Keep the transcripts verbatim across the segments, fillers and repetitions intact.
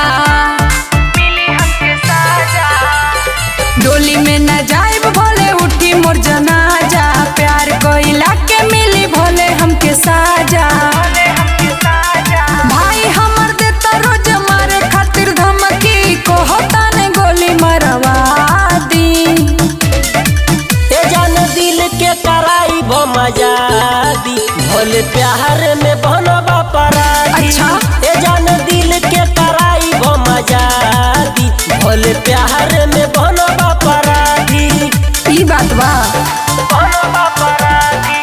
मिली हमके साजा। डोली में न जाइब भोले उठी मोर जनाजा, प्यार कोइला के मिली भोले हमके साजा। भाई हमर देता रोज मारे खातिर धमकी, कहता ने गोली मरवा दी। ए जान दिल के कराई भो मजा दी, भोले प्यार में बनबा पराधी। अच्छा। ए जान दिल के कराई भो मजा दी, भोले प्यार में बनबा पराधी। ई बात बा। बनबा पराधी,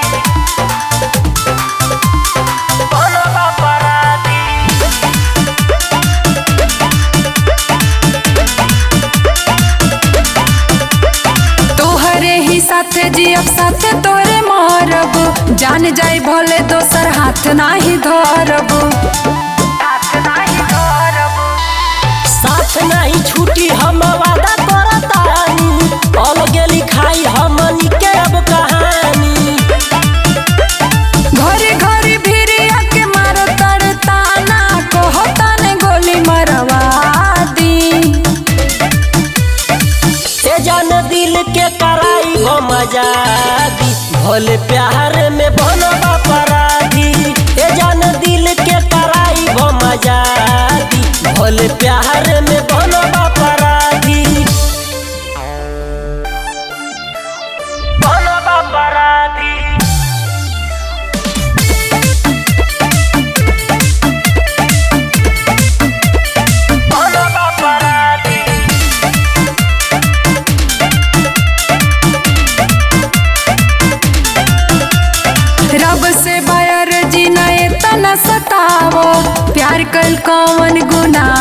बनबा पराधी। तोहरे ही साथे जियब साथे तोरे मरब, जान जाई भोले दोसर हाथ नाही धरब। साथ नहीं छूटी हम वादा करतानी, अलगे लिखाई हमनी के अब कहानी। घरे घरे भिरिया के मारो तरताना, कहता ने गोली मरवा दी। ए जान दिल के कराई भो मजा दी, भोले प्यार में बनबा पराधी। ए जान दिल के कराई भो मजा दी, भोले प्यार में बनबा पराधी। बनबा पराधी, बनबा पराधी। रब से बायर जी नए तना सतावो, प्यार कल कौन गुनाह